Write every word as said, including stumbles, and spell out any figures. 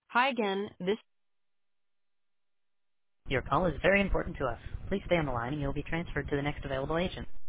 Hi again. This Your call is very important to us. Please stay on the line and you'll be transferred to the next available agent.